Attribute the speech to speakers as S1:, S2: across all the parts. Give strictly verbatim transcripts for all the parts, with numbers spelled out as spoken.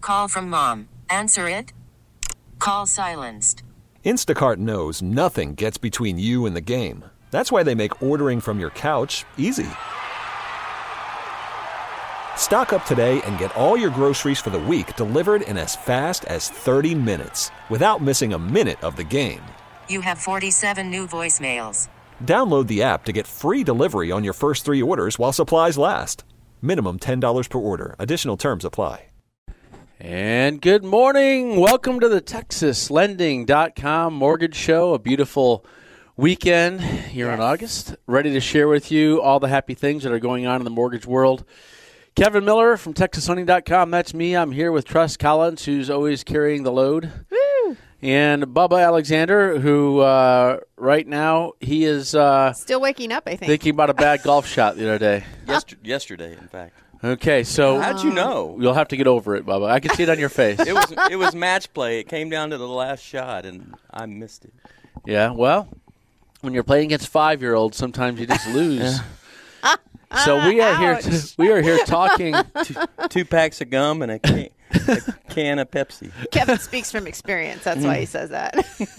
S1: call from mom. Answer it. Call silenced.
S2: Instacart knows nothing gets between you and the game. That's why they make ordering from your couch easy. Stock up today and get all your groceries for the week delivered in as fast as thirty minutes without missing a minute of the game.
S1: You have forty-seven new voicemails.
S2: Download the app to get free delivery on your first three orders while supplies last. Minimum ten dollars per order. Additional terms apply.
S3: And good morning. Welcome to the Texas Lending dot com Mortgage Show. A beautiful weekend here yes. in August. Ready to share with you all the happy things that are going on in the mortgage world. Kevin Miller from Texas Lending dot com. That's me. I'm here with Tress Collins, who's always carrying the load.
S4: Woo!
S3: And Bubba Alexander, who uh, right now he is uh,
S4: still waking up, I think.
S3: Thinking about a bad golf shot the other day.
S5: Yester- yesterday, in fact.
S3: Okay, so
S5: how'd you know?
S3: You'll have to get over it, Bubba. I can see it on your face.
S5: It was it was match play. It came down to the last shot, and I missed it.
S3: Yeah, well, when you're playing against five-year-olds, sometimes you just lose. So we are here. To, we are here talking
S5: two, two packs of gum and a can, a can of Pepsi.
S4: Kevin speaks from experience. That's why he says that.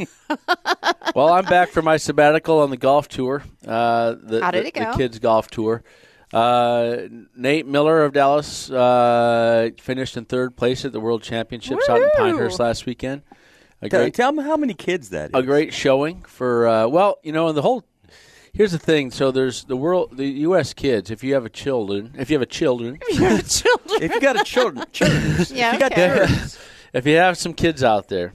S3: Well, I'm back from my sabbatical on the golf tour. Uh, the,
S4: How did
S3: the,
S4: it go?
S3: The kids' golf tour. Uh, Nate Miller of Dallas uh, finished in third place at the World Championships
S4: Woo!
S3: out in Pinehurst last weekend. A
S5: Tell,
S3: great,
S5: tell me how many kids that is.
S3: A great showing for uh, well, you know, and the whole. Here's the thing. So there's the world, the U S kids. If you have a children, if you have a children,
S4: if you have children,
S5: if you got a children, children,
S4: yeah,
S5: if you got
S4: okay.
S5: children.
S3: If you have some kids out there,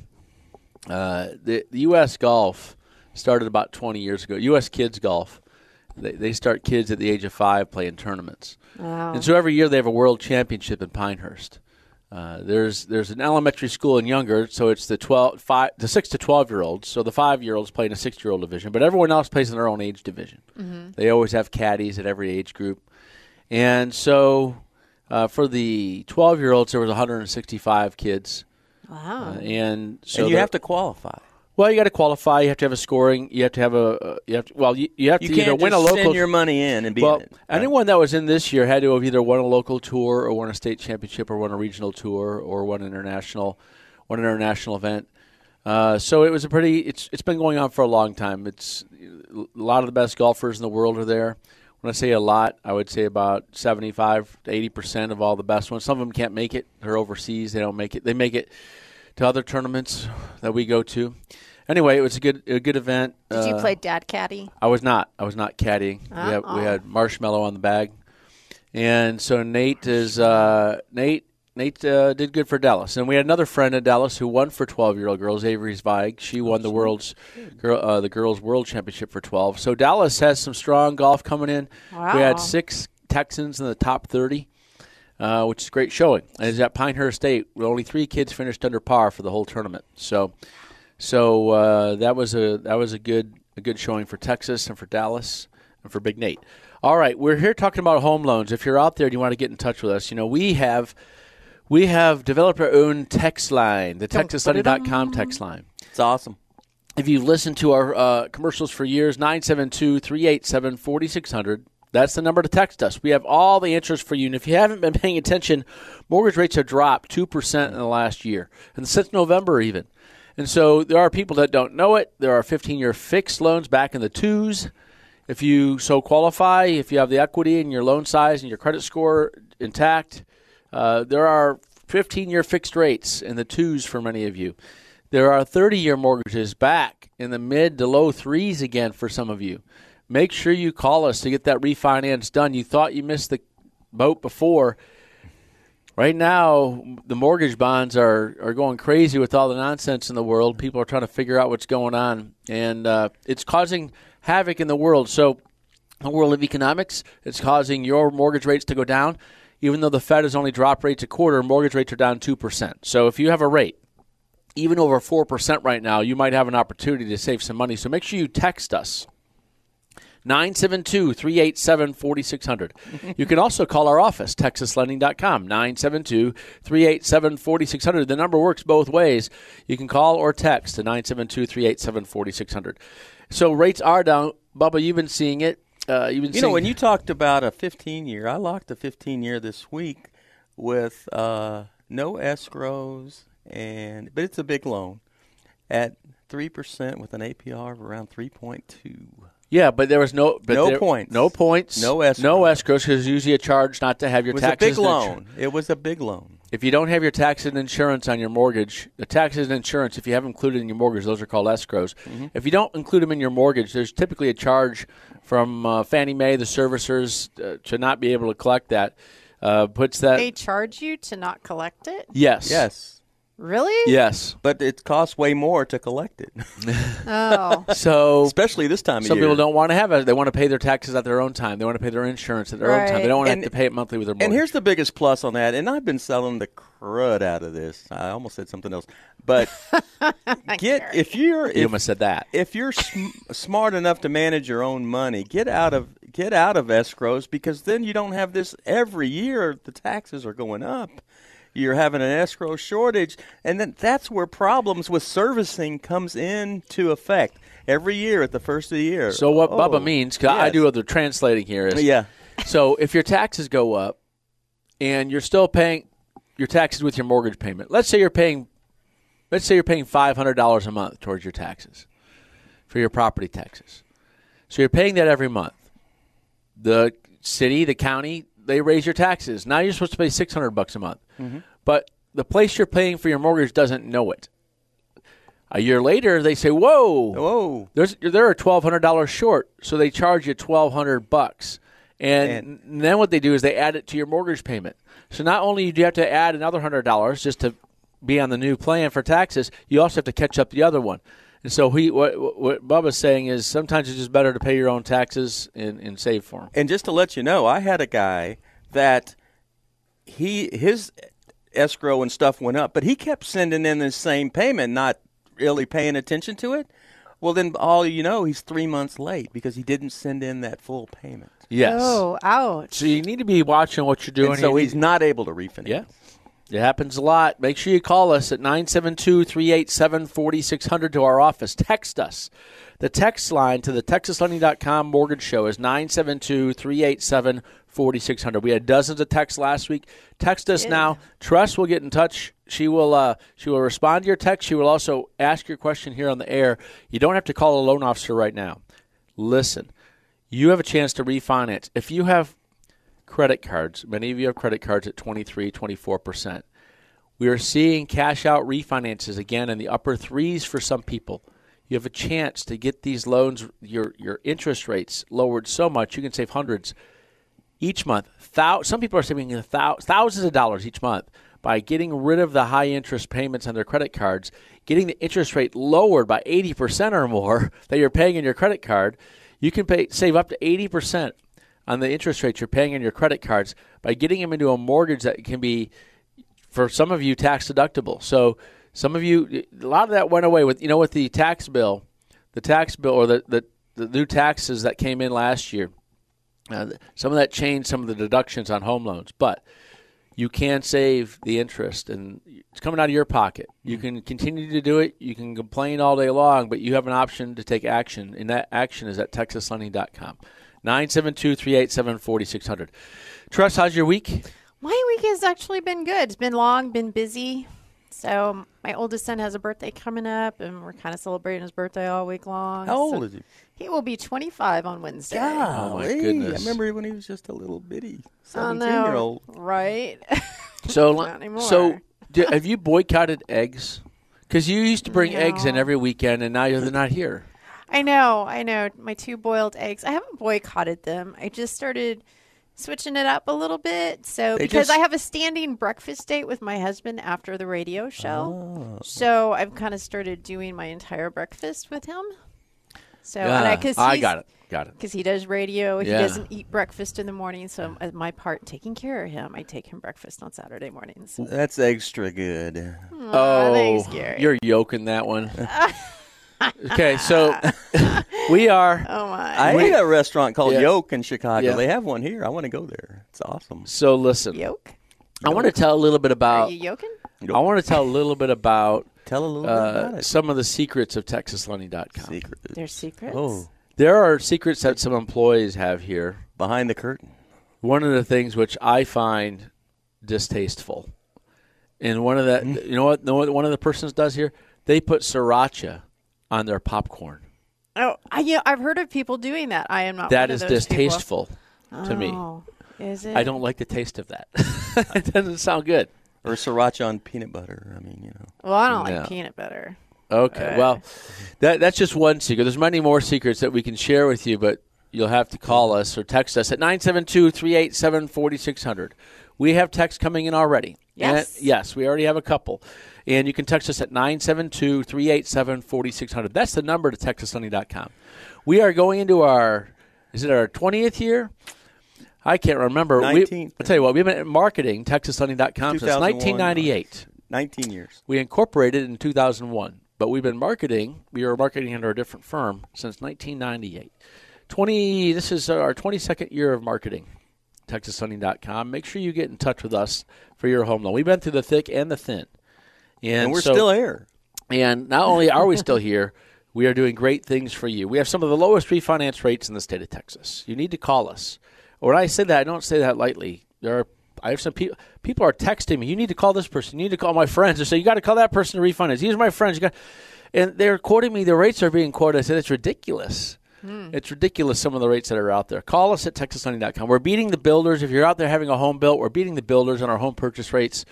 S3: uh, the, the U S golf started about twenty years ago. U S kids golf. They, they start kids at the age of five playing tournaments.
S4: Wow.
S3: And so every year they have a world championship in Pinehurst. Uh, there's there's an elementary school and younger, so it's the twelve, five, the six to twelve year olds. So the five year olds play in a six year old division, but everyone else plays in their own age division.
S4: Mm-hmm.
S3: They always have caddies at every age group, and so uh, for the twelve year olds there was one hundred sixty-five kids.
S4: Wow.
S3: Uh, and so
S5: and you have to qualify.
S3: Well, you got to qualify. You have to have a scoring. You have to have a. Uh, you have to, well, you, you have
S5: you
S3: to
S5: can't
S3: either win a
S5: just
S3: local.
S5: Send your money in and be.
S3: Well,
S5: in it, right?
S3: anyone that was in this year had to have either won a local tour or won a state championship or won a regional tour or won international, won an international event. Uh, so it was a pretty. It's it's been going on for a long time. It's a lot of the best golfers in the world are there. When I say a lot, I would say about seventy-five to eighty percent of all the best ones. Some of them can't make it. They're overseas. They don't make it. They make it to other tournaments that we go to. Anyway, it was a good a good event.
S4: Did
S3: uh,
S4: you play dad caddy?
S3: I was not. I was not caddying.
S4: Uh-oh.
S3: We, had, we had marshmallow on the bag, and so Nate is uh, Nate. Nate uh, did good for Dallas, and we had another friend in Dallas who won for twelve-year-old girls. Avery Zweig. She won the world's girl, uh, the girls' world championship for twelve. So Dallas has some strong golf coming in.
S4: Wow.
S3: We had six Texans in the top thirty. Uh, which is a great showing. And it's at Pinehurst State. Only three kids finished under par for the whole tournament. So, so uh, that was a that was a good a good showing for Texas and for Dallas and for Big Nate. All right, we're here talking about home loans. If you're out there and you want to get in touch with us, you know we have we have developed our own text line, the Texas Lending dot com text line.
S5: It's awesome.
S3: If you've listened to our uh, commercials for years, nine seven two, three eight seven, four six zero zero. That's the number to text us. We have all the answers for you. And if you haven't been paying attention, mortgage rates have dropped two percent in the last year, and since November even. And so there are people that don't know it. There are fifteen-year fixed loans back in the twos. If you so qualify, if you have the equity and your loan size and your credit score intact, uh, there are fifteen-year fixed rates in the twos for many of you. There are thirty-year mortgages back in the mid to low threes again for some of you. Make sure you call us to get that refinance done. You thought you missed the boat before. Right now, the mortgage bonds are, are going crazy with all the nonsense in the world. People are trying to figure out what's going on, and uh, it's causing havoc in the world. So the world of economics, it's causing your mortgage rates to go down. Even though the Fed has only dropped rates a quarter, mortgage rates are down two percent. So if you have a rate, even over four percent right now, you might have an opportunity to save some money. So make sure you text us. nine seven two, three eight seven, four six zero zero. You can also call our office, Texas Lending dot com, nine seven two, three eight seven, four six zero zero. The number works both ways. You can call or text to nine seven two, three eight seven, four six zero zero. So rates are down. Bubba, you've been seeing it. Uh, you've been
S5: you
S3: seeing
S5: know, when you talked about a fifteen-year, I locked a fifteen-year this week with uh, no escrows, and but it's a big loan at three percent with an A P R of around three point two.
S3: Yeah, but there was no but
S5: No
S3: there-
S5: points.
S3: no points,
S5: No escrow.
S3: no escrows because there's usually a charge not to have your
S5: It was a
S3: taxes.
S5: big
S3: and insur-
S5: loan. It was a big loan.
S3: If you don't have your taxes and insurance on your mortgage, the taxes and insurance, if you have included in your mortgage, those are called escrows.
S5: Mm-hmm.
S3: If you don't include them in your mortgage, there's typically a charge from uh, Fannie Mae, the servicers, uh, to not be able to collect that. Uh, puts that
S4: They charge you to not collect it?
S3: yes,
S5: Yes.
S4: Really?
S3: yes.
S5: But it costs way more to collect it,
S4: Oh.
S3: So
S5: especially this time of
S3: some
S5: year.
S3: people don't want to have it. They want to pay their taxes at their own time. They want to pay their insurance at their own time. They
S4: Right.
S3: don't want to
S5: And-
S3: have to pay it monthly with their mortgage.
S5: And here's the biggest plus on that, and I've been selling the crud out of this. I almost said something else, but get if you're
S3: you
S5: if,
S3: almost said that.
S5: if you're sm- smart enough to manage your own money, get out of get out of escrows, because then you don't have this every year. The taxes are going up. You're having an escrow shortage, and then that's where problems with servicing comes into effect every year at the first of the year.
S3: So what
S5: Oh,
S3: Bubba means, 'cause I
S5: yes.
S3: do other translating here, is
S5: Yeah.
S3: so if your taxes go up and you're still paying your taxes with your mortgage payment, let's say you're paying, let's say you're paying five hundred dollars a month towards your taxes for your property taxes. So you're paying that every month. The city, the county, they raise your taxes. Now you're supposed to pay six hundred bucks a month.
S5: Mm-hmm.
S3: But the place you're paying for your mortgage doesn't know it. A year later, they say, "Whoa,
S5: Whoa.
S3: there's they're twelve hundred dollars short," so they charge you twelve hundred bucks, and, and then what they do is they add it to your mortgage payment. So not only do you have to add another hundred dollars just to be on the new plan for taxes, you also have to catch up the other one. And so he, what, what Bubba's saying is sometimes it's just better to pay your own taxes and, and save for them.
S5: And just to let you know, I had a guy that he his escrow and stuff went up, but he kept sending in the same payment, not really paying attention to it. Well, then all you know, he's three months late because he didn't send in that full payment.
S3: Yes.
S4: Oh, ouch.
S3: So you need to be watching what you're doing.
S5: And so
S3: You
S5: he's
S3: need-
S5: not able to refinance.
S3: Yeah. It happens a lot. Make sure you call us at nine seven two, three eight seven, four six zero zero to our office. Text us. The text line to the texas lending dot com mortgage show is nine seven two, three eight seven, four six zero zero. We had dozens of texts last week. Text us
S4: Yeah.
S3: now. Trust will get in touch. She will uh, she will respond to your text. She will also ask your question here on the air. You don't have to call a loan officer right now. Listen, you have a chance to refinance. If you have credit cards, many of you have credit cards at twenty-three, twenty-four percent. We are seeing cash out refinances again in the upper threes for some people. You have a chance to get these loans, your your interest rates lowered so much you can save hundreds each month. Thou, some people are saving thou, thousands of dollars each month by getting rid of the high interest payments on their credit cards, getting the interest rate lowered by eighty percent or more that you're paying in your credit card. You can pay save up to eighty percent on the interest rates you're paying on your credit cards by getting them into a mortgage that can be, for some of you, tax deductible. So some of you, a lot of that went away with, you know, with the tax bill, the tax bill or the, the, the new taxes that came in last year. Uh, some of that changed some of the deductions on home loans, but you can save the interest, and it's coming out of your pocket. You can continue to do it. You can complain all day long, but you have an option to take action, and that action is at texas lending dot com. nine seven two, three eight seven, four six zero zero. Trust, how's your week?
S4: My week has actually been good. It's been long, been busy. So my oldest son has a birthday coming up, and we're kind of celebrating his birthday all week long.
S5: How
S4: So
S5: old is he?
S4: he will be twenty-five on Wednesday.
S3: Oh, my
S5: Golly,
S3: goodness.
S5: I remember when he was just a little bitty
S4: I
S5: seventeen-year-old.
S4: know, right?
S3: So,
S4: Not anymore.
S3: so do, have you boycotted eggs? Because you used to bring
S4: No.
S3: eggs in every weekend, and now they're not here.
S4: I know, I know. My two boiled eggs. I haven't boycotted them. I just started switching it up a little bit. So
S5: They
S4: because
S5: just-
S4: I have a standing breakfast date with my husband after the radio show,
S5: Oh.
S4: so I've kind of started doing my entire breakfast with him. So and
S3: Ah,
S4: I, cause
S3: I
S4: he's-
S3: got it. Got it.
S4: Because he does radio. He
S3: Yeah.
S4: doesn't eat breakfast in the morning. So as my part taking care of him, I take him breakfast on Saturday mornings.
S5: That's extra good.
S4: Aw, thanks, Gary.
S3: You're yoking that one. Okay, so we are.
S4: Oh, my.
S5: I ate at a restaurant called
S3: Yeah.
S5: Yoke in Chicago.
S3: Yeah.
S5: They have one here. I want to go there. It's awesome.
S3: So listen,
S4: Yoke?
S3: I want to tell a little bit
S4: Are
S3: about.
S4: you yoking?
S3: I want to tell a little bit about
S5: Tell a little bit
S3: uh,
S5: about it.
S3: some of the secrets of texas lending dot com.
S5: Secret.
S4: There's secrets?
S5: Oh,
S3: There are secrets that some employees have here.
S5: behind the curtain.
S3: One of the things which I find distasteful And one of the, mm. you know what, know what one of the persons does here? They put sriracha on their popcorn.
S4: Oh, I, yeah, I've heard of people doing that. I am not.
S3: That
S4: one
S3: is
S4: of those
S3: distasteful
S4: people.
S3: to
S4: oh,
S3: me.
S4: Is it?
S3: I don't like the taste of that. It doesn't sound good.
S5: Or sriracha on peanut butter. I mean, you know.
S4: Well, I don't
S3: yeah.
S4: like peanut butter.
S3: Okay,
S4: uh,
S3: well, that that's just one secret. There's many more secrets that we can share with you, but you'll have to call us or text us at nine seven two, three eight seven, four six zero zero. We have texts coming in already.
S4: Yes.
S3: And, yes, we already have a couple. And you can text us at nine seven two, three eight seven, four six zero zero. That's the number to texas sunny dot com. We are going into our, is it our twentieth year? I can't remember.
S5: nineteenth.
S3: I'll tell you what, we've been at marketing texas sunny dot com since nineteen ninety-eight.
S5: nineteen years.
S3: We incorporated in two thousand one, but we've been marketing, we were marketing under a different firm since nineteen ninety-eight. twenty This is our twenty-second year of marketing, texas sunny dot com. Make sure you get in touch with us for your home loan. We've been through the thick and the thin. And,
S5: and we're
S3: so,
S5: still here.
S3: And not only are we still here, we are doing great things for you. We have some of the lowest refinance rates in the state of Texas. You need to call us. When I say that, I don't say that lightly. There are, I have some people. People are texting me. You need to call this person. You need to call my friends. They say you got to call that person to refinance. These are my friends. You got, and they're quoting me. The rates are being quoted. I said it's ridiculous. Hmm. It's ridiculous. Some of the rates that are out there. Call us at texas sunny dot com. We're beating the builders. If you're out there having a home built, we're beating the builders on our home purchase rates.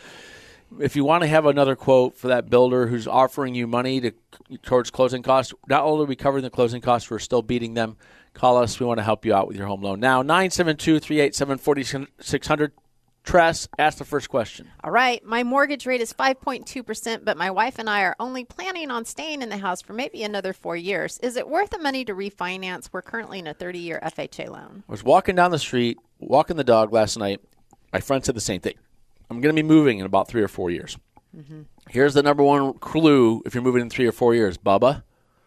S3: If you want to have another quote for that builder who's offering you money to towards closing costs, not only are we covering the closing costs, we're still beating them. Call us. We want to help you out with your home loan. Now, nine seven two, three eight seven, four six zero zero. Tress, ask the first question.
S4: All right. My mortgage rate is five point two percent, but my wife and I are only planning on staying in the house for maybe another four years. Is it worth the money to refinance? We're currently in a thirty-year F H A loan.
S3: I was walking down the street, walking the dog last night. My friend said the same thing. I'm going to be moving in about three or four years. Mm-hmm. Here's the number one clue if you're moving in three or four years, Bubba.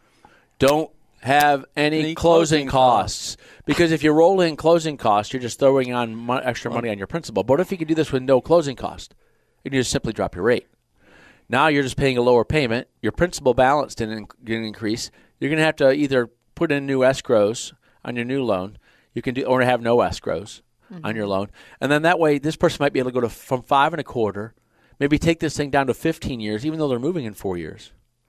S3: Don't have any, any closing, closing costs. costs. Because if you roll in closing costs, you're just throwing on mo- extra money on your principal. But what if you could do this with no closing cost? You can just simply drop your rate. Now you're just paying a lower payment. Your principal balance didn't, didn't increase. You're going to have to either put in new escrows on your new loan. You can do or have no escrows mm-hmm. on your loan. And then that way, this person might be able to go to from five and a quarter, maybe take this thing down to fifteen years, even though they're moving in four years.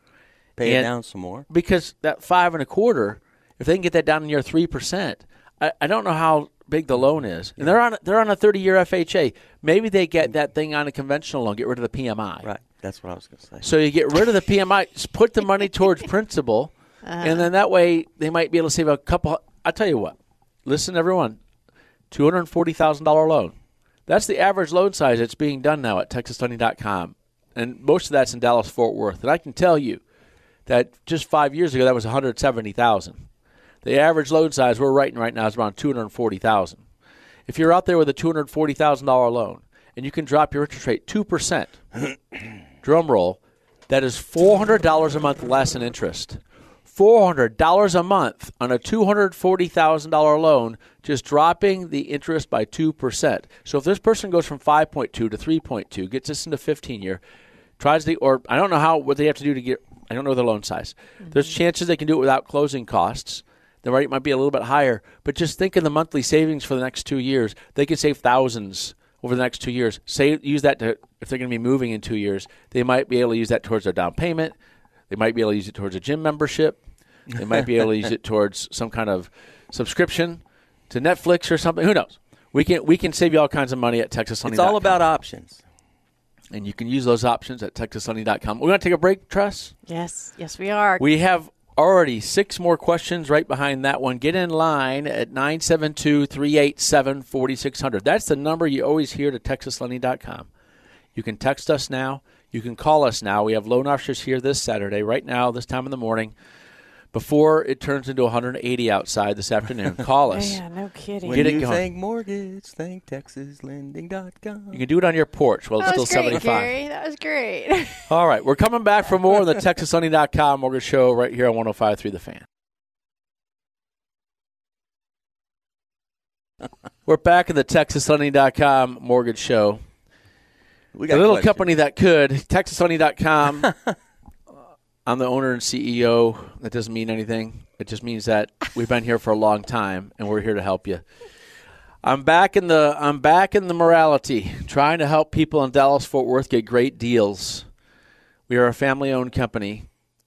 S5: Pay
S3: and
S5: it down some more.
S3: Because that five and a quarter, if they can get that down near three percent, I, I don't know how big the loan is. And they're on they're on a thirty-year F H A. Maybe they get that thing on a conventional loan, get rid of the P M I.
S5: Right. That's what I was going to say.
S3: So you get rid of the P M I, just put the money towards principal, uh-huh. and then that way they might be able to save a couple. I'll tell you what. Listen, everyone, two hundred forty thousand dollars loan. That's the average loan size that's being done now at texas sunny dot com. And most of that's in Dallas-Fort Worth. And I can tell you that just five years ago, that was one hundred seventy thousand dollars. The average loan size we're writing right now is around two hundred forty thousand dollars. If you're out there with a two hundred forty thousand dollars loan and you can drop your interest rate two percent, drum roll, that is four hundred dollars a month less in interest. four hundred dollars a month on a two hundred forty thousand dollars loan, just dropping the interest by two percent. So if this person goes from five point two to three point two, gets this into fifteen year, tries the, or I don't know how what they have to do to get, I don't know their loan size. Mm-hmm. There's chances they can do it without closing costs. The rate might be a little bit higher, but just think of the monthly savings for the next two years. They can save thousands over the next two years. Save, use that to, if they're going to be moving in two years, they might be able to use that towards their down payment. They might be able to use it towards a gym membership. They might be able to use it towards some kind of subscription to Netflix or something. Who knows? We can we can save you all kinds of money at texas sunny dot com.
S5: It's all about options.
S3: And you can use those options at texas sunny dot com. We're going to take a break, Tress?
S4: Yes. Yes, we are.
S3: We have already six more questions right behind that one. Get in line at nine seven two, three eight seven, four six zero zero. That's the number you always hear to texas sunny dot com. You can text us now. You can call us now. We have loan officers here this Saturday, right now, this time in the morning. Before it turns into one hundred eighty outside this afternoon, call us.
S4: Yeah, no kidding.
S5: When
S3: Get
S5: you
S3: it going.
S5: think mortgage, think texas lending dot com.
S3: You can do it on your porch while it's
S4: that
S3: still
S4: was great,
S3: seventy-five.
S4: Gary. That was great.
S3: All right, we're coming back for more on the texas sunny dot com Mortgage Show right here on one oh five point three The Fan. We're back in the texas sunny dot com Mortgage Show.
S5: We got
S3: a little
S5: questions.
S3: company that could, texas sunny dot com. I'm the owner and C E O. That doesn't mean anything. It just means that we've been here for a long time, and we're here to help you. I'm back in the I'm back in the morality, trying to help people in Dallas Fort Worth get great deals. We are a family-owned company.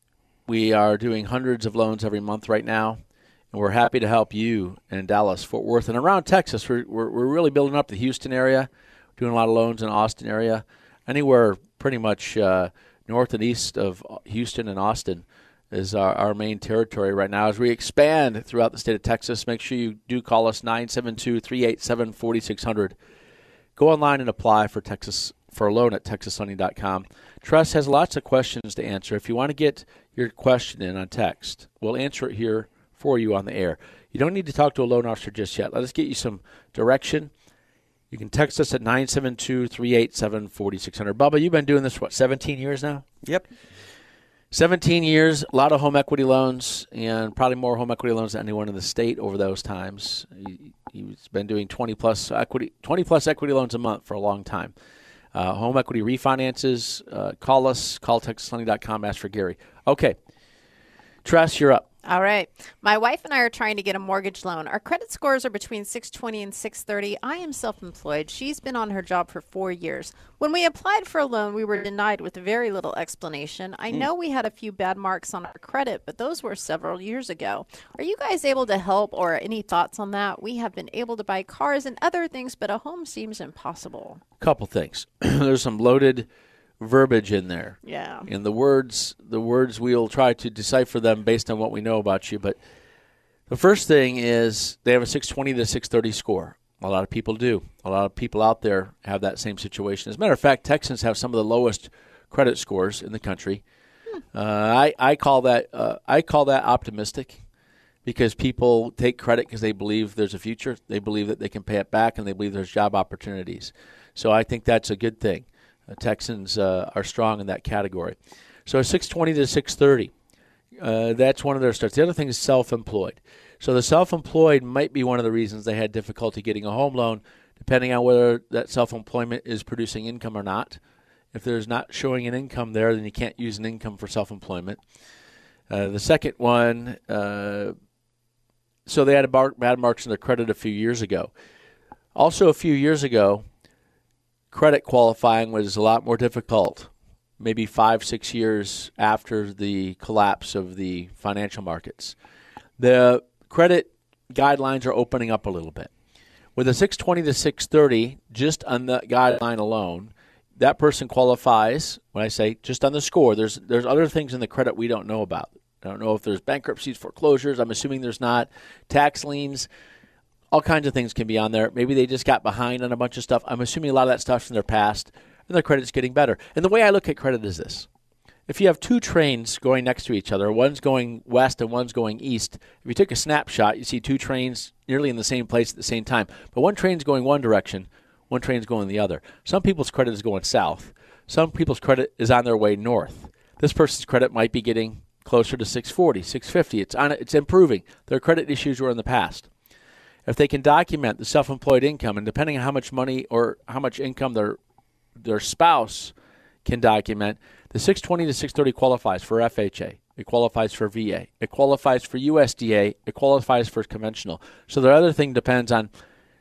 S3: We are doing hundreds of loans every month right now, and we're happy to help you in Dallas Fort Worth and around Texas. We're we're, we're really building up the Houston area, doing a lot of loans in the Austin area, anywhere pretty much uh, north and east of Houston and Austin is our, our main territory right now. As we expand throughout the state of Texas, make sure you do call us nine seven two, three eight seven, four six zero zero. Go online and apply for Texas for a loan at texas lending dot com. Tress has lots of questions to answer. If you want to get your question in on text, we'll answer it here for you on the air. You don't need to talk to a loan officer just yet. Let us get you some direction. You can text us at nine seven two, three eight seven, four six zero zero. Bubba, you've been doing this, what, seventeen years now?
S5: Yep.
S3: seventeen years, a lot of home equity loans, and probably more home equity loans than anyone in the state over those times. He, he's been doing twenty plus equity, twenty plus equity loans a month for a long time. Uh, home equity refinances, uh, call us, call texas lending dot com, ask for Gary. Okay. Tress, you're up.
S4: All right. My wife and I are trying to get a mortgage loan. Our credit scores are between six twenty and six thirty. I am self-employed. She's been on her job for four years. When we applied for a loan, we were denied with very little explanation. I know we had a few bad marks on our credit, but those were several years ago. Are you guys able to help, or any thoughts on that? We have been able to buy cars and other things, but a home seems impossible.
S3: Couple things. There's some loaded verbiage in there.
S4: Yeah.
S3: And the words, the words we'll try to decipher them based on what we know about you. But the first thing is they have a six twenty to six thirty score. A lot of people do. A lot of people out there have that same situation. As a matter of fact, Texans have some of the lowest credit scores in the country. Hmm. Uh, I I call that uh, I call that optimistic, because people take credit because they believe there's a future. They believe that they can pay it back, and they believe there's job opportunities. So I think that's a good thing. Uh, Texans uh, are strong in that category. So six twenty to six thirty, uh, that's one of their starts. The other thing is self-employed. So the self-employed might be one of the reasons they had difficulty getting a home loan, depending on whether that self-employment is producing income or not. If there's not showing an income there, then you can't use an income for self-employment. Uh, the second one, uh, so they had a bar- bad marks in their credit a few years ago. Also a few years ago, credit qualifying was a lot more difficult, maybe five, six years after the collapse of the financial markets. The credit guidelines are opening up a little bit. With a six twenty to six thirty, just on the guideline alone, that person qualifies. When I say just on the score, there's there's other things in the credit we don't know about. I don't know if there's bankruptcies, foreclosures. I'm assuming there's not. Tax liens. All kinds of things can be on there. Maybe they just got behind on a bunch of stuff. I'm assuming a lot of that stuff's in their past, and their credit's getting better. And the way I look at credit is this. If you have two trains going next to each other, one's going west and one's going east, if you took a snapshot, you see two trains nearly in the same place at the same time. But one train's going one direction, one train's going the other. Some people's credit is going south. Some people's credit is on their way north. This person's credit might be getting closer to six forty, six fifty. It's on. It's improving. Their credit issues were in the past. If they can document the self-employed income, and depending on how much money or how much income their their spouse can document, the six twenty to six thirty qualifies for F H A. It qualifies for V A. It qualifies for U S D A. It qualifies for conventional. So the other thing depends on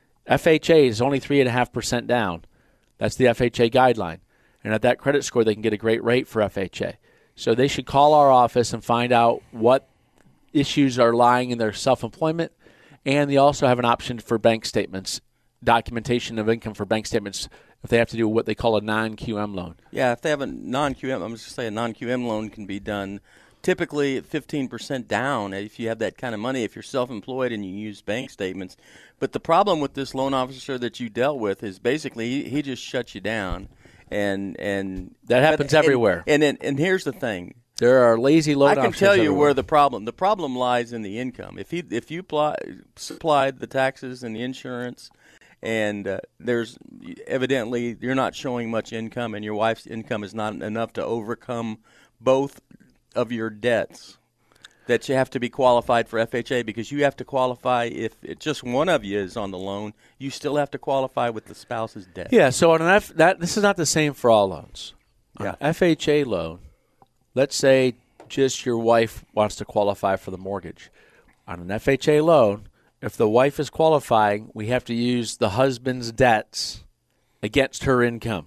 S3: F H A is only three point five percent down. That's the F H A guideline. And at that credit score, they can get a great rate for F H A. So they should call our office and find out what issues are lying in their self-employment. And they also have an option for bank statements, documentation of income for bank statements if they have to do what they call a non-Q M loan.
S5: Yeah, if they have a non-Q M, I'm just going to say a non-Q M loan can be done typically at fifteen percent down if you have that kind of money, if you're self-employed and you use bank statements. But the problem with this loan officer that you dealt with is basically he, he just shuts you down. And and
S3: that happens
S5: but,
S3: everywhere.
S5: And, and, and and here's the thing.
S3: There are lazy loan officers.
S5: I can tell you
S3: everywhere.
S5: where the problem the problem lies in the income. If he if you pl- supplied the taxes and the insurance, and uh, there's evidently you're not showing much income, and your wife's income is not enough to overcome both of your debts, that you have to be qualified for F H A, because you have to qualify if it, just one of you is on the loan. You still have to qualify with the spouse's debt.
S3: Yeah. So on an F, that this is not the same for all loans.
S5: Yeah.
S3: On an F H A loan, let's say just your wife wants to qualify for the mortgage. On an F H A loan, if the wife is qualifying, we have to use the husband's debts against her income.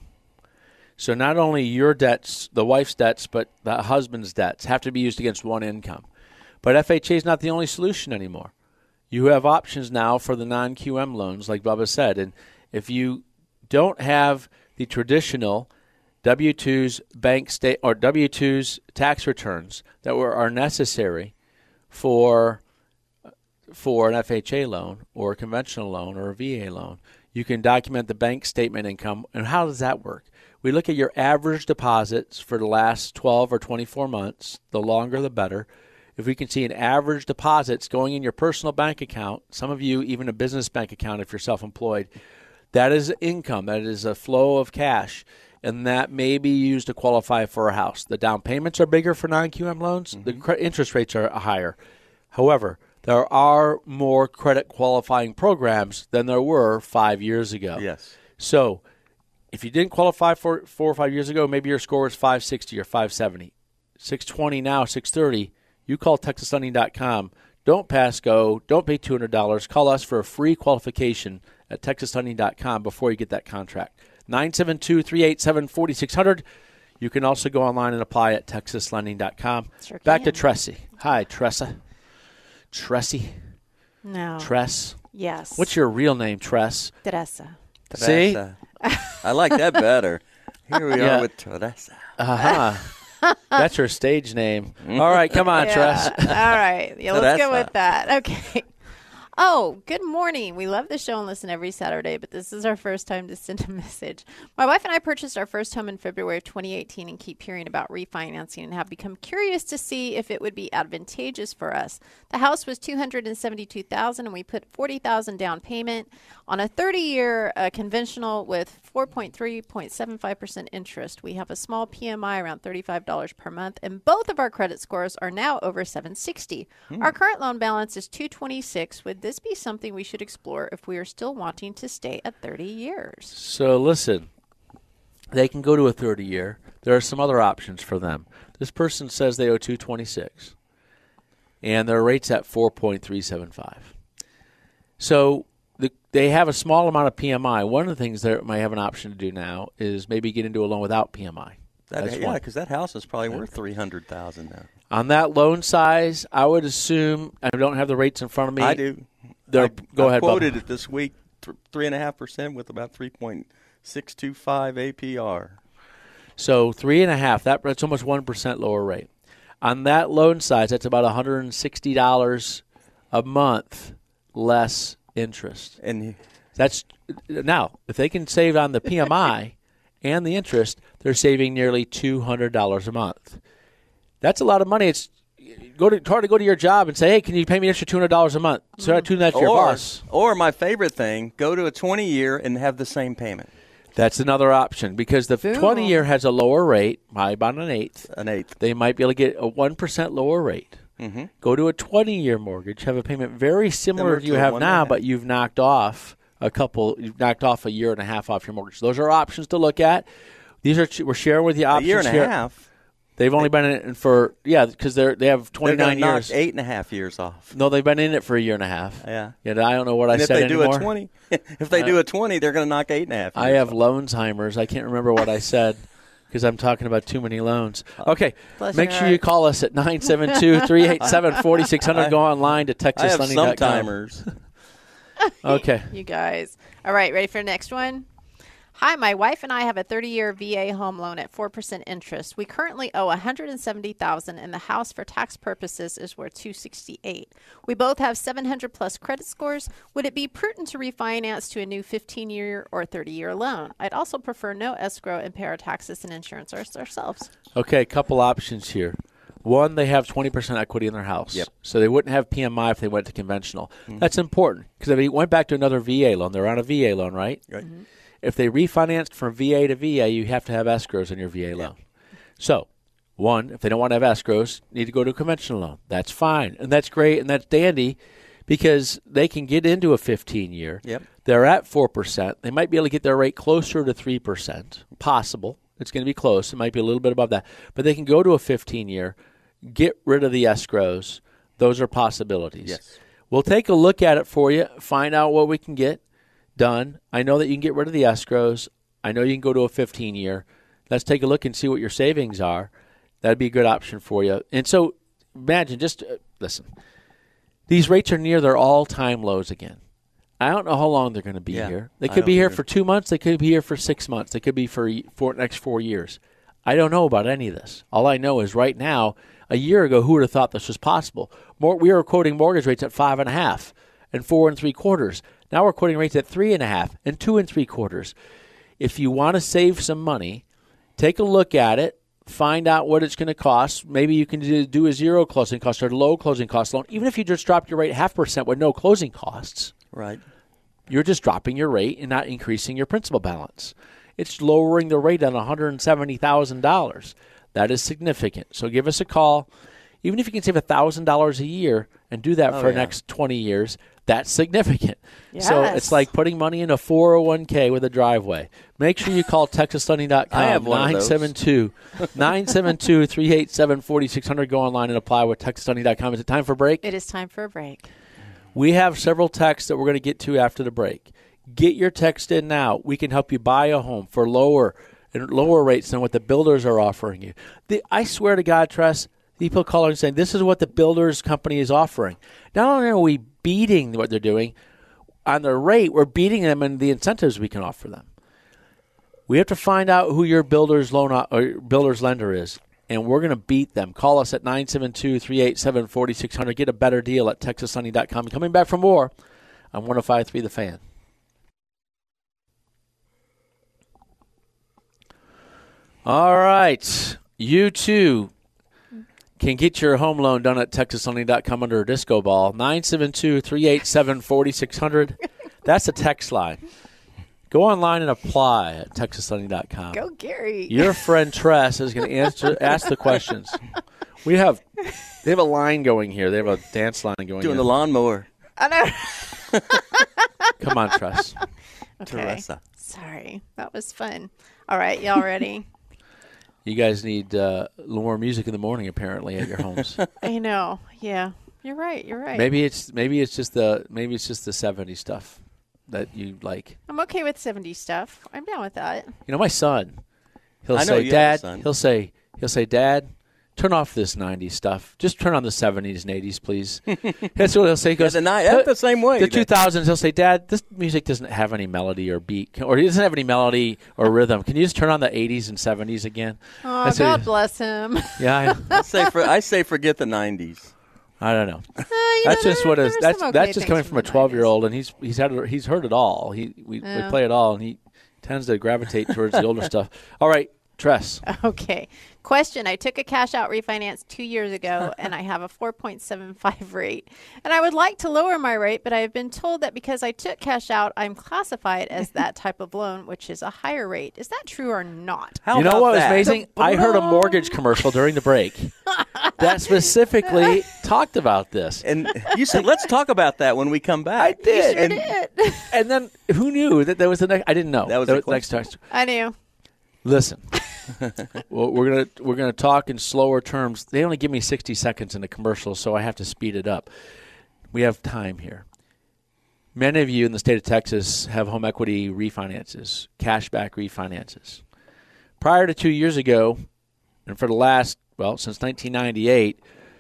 S3: So not only your debts, the wife's debts, but the husband's debts have to be used against one income. But F H A is not the only solution anymore. You have options now for the non-Q M loans, like Bubba said. And if you don't have the traditional W two's bank state or W two's tax returns that were are necessary for for an F H A loan or a conventional loan or a V A loan, you can document the bank statement income. And how does that work? We look at your average deposits for the last twelve or twenty-four months. The longer, the better. If we can see an average deposits going in your personal bank account, some of you even a business bank account if you're self-employed, that is income. That is a flow of cash, and that may be used to qualify for a house. The down payments are bigger for non-Q M loans. Mm-hmm. The cre- interest rates are higher. However, there are more credit qualifying programs than there were five years ago.
S5: Yes.
S3: So if you didn't qualify for four or five years ago, maybe your score was five sixty or five seventy. six twenty now, six thirty. You call Texas Lending dot com. Don't pass go. Don't pay two hundred dollars. Call us for a free qualification at Texas Lending dot com before you get that contract. nine seven two, three eight seven, four six zero zero. You can also go online and apply at Texas Lending dot com.
S4: Sure
S3: Back
S4: can.
S3: to Tressie. Hi, Tressa. Tressie?
S4: No.
S3: Tress?
S4: Yes.
S3: What's your real name, Tress?
S4: Teresa.
S3: See?
S5: Teresa. I like that better. Here we
S3: Yeah.
S5: are with Teresa.
S3: Uh-huh. That's her stage name. All right, come on,
S4: Yeah.
S3: Tress.
S4: All right. Yeah, let's go
S5: Teresa.
S4: with that. Okay. Oh, good morning. We love the show and listen every Saturday, but this is our first time to send a message. My wife and I purchased our first home in February of twenty eighteen and keep hearing about refinancing and have become curious to see if it would be advantageous for us. The house was two hundred seventy-two thousand dollars and we put forty thousand dollars down payment on a thirty-year uh, conventional with four point three seven five percent interest. We have a small P M I around thirty-five dollars per month, and both of our credit scores are now over seven sixty. Hmm. Our current loan balance is two twenty-six. Would this be something we should explore if we are still wanting to stay at thirty years?
S3: So listen, they can go to a thirty-year. There are some other options for them. This person says they owe two twenty-six, and their rate's at four point three seven five. So the, they have a small amount of P M I. One of the things they might have an option to do now is maybe get into a loan without P M I.
S5: That,
S3: That's
S5: yeah,
S3: one.
S5: because that house is probably worth three hundred thousand dollars now.
S3: On that loan size, I would assume, I don't have the rates in front of me.
S5: I do.
S3: They're,
S5: I,
S3: go
S5: I
S3: ahead,
S5: quoted
S3: Bubba.
S5: it this week, th- three and a half percent with about three point six two five A P R.
S3: So three and a half. That, that's almost one percent lower rate. On that loan size, that's about one hundred sixty dollars a month less interest.
S5: And
S3: That's now, if they can save on the P M I and the interest, they're saving nearly two hundred dollars a month. That's a lot of money. It's go to try to go to your job and say, "Hey, can you pay me an extra two hundred dollars a month?" So I tune that to your
S5: or,
S3: boss.
S5: or my favorite thing, go to a twenty-year and have the same payment.
S3: That's another option because the
S4: Cool.
S3: twenty-year has a lower rate, by about an eighth.
S5: An eighth.
S3: They might be able to get a one percent lower rate.
S5: Mm-hmm.
S3: Go to a twenty-year mortgage, have a payment very similar,
S5: Similar
S3: to you
S5: to
S3: have
S5: one and a
S3: now,
S5: half.
S3: but you've knocked off a couple. You've knocked off a year and a half off your mortgage. Those are options to look at. These are we're sharing with you
S5: A
S3: options
S5: year and a
S3: here.
S5: half.
S3: They've only been in it for yeah, because they're they have
S5: They're
S3: twenty-nine
S5: gonna
S3: years.
S5: knock eight and a half years off.
S3: No, they've been in it for a year and a half.
S5: Yeah.
S3: Yeah, I don't know what
S5: And
S3: I
S5: if
S3: said
S5: they do
S3: anymore.
S5: a twenty, if they do a twenty, they're going to knock eight and a half.
S3: I
S5: years
S3: have
S5: off.
S3: Loansheimer's. I can't remember what I said because I'm talking about too many loans. Okay,
S4: Bless
S3: make
S4: your
S3: sure you
S4: heart.
S3: call us at nine seven two, three eight seven, four six zero zero. Go online to
S5: I
S3: texas
S5: have
S3: lending
S5: some
S3: dot com.
S5: timers.
S3: Okay.
S4: You guys. All right, ready for the next one? Hi, my wife and I have a thirty-year V A home loan at four percent interest. We currently owe one hundred seventy thousand dollars and the house for tax purposes is worth two hundred sixty-eight thousand dollars. We both have seven hundred plus credit scores. Would it be prudent to refinance to a new fifteen-year or thirty-year loan? I'd also prefer no escrow and pay our taxes and insurance our- ourselves.
S3: Okay, a couple options here. One, they have twenty percent equity in their house.
S5: Yep.
S3: So they wouldn't have P M I if they went to conventional. Mm-hmm. That's important because if they went back to another V A loan, they're on a V A loan, right?
S5: Right.
S4: Mm-hmm.
S3: If they refinanced from V A to V A, you have to have escrows on your V A loan. So, one, if they don't want to have escrows, need to go to a conventional loan. That's fine. And that's great and that's dandy because they can get into a fifteen-year.
S5: Yep.
S3: They're at four percent. They might be able to get their rate closer to three percent. Possible. It's going to be close. It might be a little bit above that. But they can go to a fifteen-year, get rid of the escrows. Those are possibilities.
S5: Yes.
S3: We'll take a look at it for you, find out what we can get done. I know that you can get rid of the escrows. I know you can go to a fifteen-year. Let's take a look and see what your savings are. That'd be a good option for you. And so imagine, just uh, listen, these rates are near their all-time lows again. I don't know how long they're going to be
S5: Yeah,
S3: here. They
S5: I
S3: could be
S5: don't
S3: here
S5: either.
S3: for two months. They could be here for six months. They could be for for the next four years. I don't know about any of this. All I know is right now, a year ago, who would have thought this was possible? More, we were quoting mortgage rates at five and a half and four and three quarters. Now we're quoting rates at three and a half and two and three quarters. If you want to save some money, take a look at it. Find out what it's going to cost. Maybe you can do, do a zero closing cost or low closing cost loan. Even if you just dropped your rate half percent with no closing costs,
S5: Right.
S3: you're just dropping your rate and not increasing your principal balance. It's lowering the rate on one hundred seventy thousand dollars. That is significant. So give us a call. Even if you can save one thousand dollars a year and do that
S5: Oh,
S3: for the
S5: yeah.
S3: next twenty years, that's significant. So
S4: Yes.
S3: it's like putting money in a four oh one k with a driveway. Make sure you call Texas Lending dot com.
S5: I have one of those.
S3: nine seven two, three eight seven, four six zero zero. Go online and apply with Texas Lending dot com. Is it time for a break?
S4: It is time for a break.
S3: We have several texts that we're going to get to after the break. Get your text in now. We can help you buy a home for lower and lower rates than what the builders are offering you. The, I swear to God, Tress, people calling and saying, this is what the builders company is offering. Not only are we beating what they're doing on their rate, we're beating them in the incentives we can offer them. We have to find out who your builder's loan or builder's lender is, and we're going to beat them. Call us at nine seven two, three eight seven, four six zero zero. Get a better deal at Texas Lending dot com. Coming back for more on one oh five point three The Fan. All right. You too can get your home loan done at Texas Lending dot com under a disco ball. nine seven two, three eight seven, four six zero zero. That's a text line. Go online and apply at Texas Lending dot com.
S4: Go, Gary.
S3: Your friend Tress is going to answer ask the questions. We have they have a line going here. They have a dance line going
S5: Doing
S3: in.
S5: the lawnmower.
S4: I know.
S3: Come on, Tress.
S4: Okay.
S5: Teresa.
S4: Sorry. That was fun. All right. Y'all ready?
S3: You guys need uh, a little more music in the morning, apparently, at your homes.
S4: I know. Yeah. You're right. You're right.
S3: Maybe it's maybe it's just the maybe it's just the seventies stuff that you like.
S4: I'm okay with seventies stuff. I'm down with that.
S3: You know, my son, he'll
S5: I know
S3: say,
S5: you have a
S3: "Dad,"
S5: son.
S3: he'll say, he'll say, "Dad, turn off this nineties stuff. Just turn on the seventies and eighties, please." That's what he'll say. He goes,
S5: the ni- that's the same way.
S3: The two thousands, he'll say, "Dad, this music doesn't have any melody or beat, or it doesn't have any melody or rhythm. Can you just turn on the eighties and seventies again?"
S4: Oh,
S3: That's what
S4: God
S3: he-
S4: bless him.
S3: Yeah, I,
S5: I say for, I say forget the nineties.
S3: I don't know.
S4: Uh, you
S3: That's
S4: know,
S3: just
S4: there-
S3: what is.
S4: there were
S3: That's
S4: some okay
S3: that's just
S4: things
S3: coming from a
S4: the
S3: twelve year old, and he's he's had he's heard it all. He we, we
S4: Yeah.
S3: play it all, and he tends to gravitate towards the older stuff. All right, Tress.
S4: nineties. Okay. Question. I took a cash out refinance two years ago, and I have a four point seven five rate. And I would like to lower my rate, but I have been told that because I took cash out, I'm classified as that type of loan, which is a higher rate. Is that true or not?
S5: How
S3: You know
S5: about
S3: what was
S5: that?
S3: amazing? I heard a mortgage commercial during the break that specifically talked about this.
S5: And you said, let's talk about that when we come back.
S3: I did.
S5: And
S4: Did.
S3: And then who knew that there was the next? I didn't know.
S5: That was
S3: There
S5: the
S3: next text.
S4: I knew.
S3: Listen, well, we're gonna we're gonna talk in slower terms. They only give me sixty seconds in the commercial, so I have to speed it up. We have time here. Many of you in the state of Texas have home equity refinances, cashback refinances. Prior to two years ago, and for the last well since nineteen ninety-eight,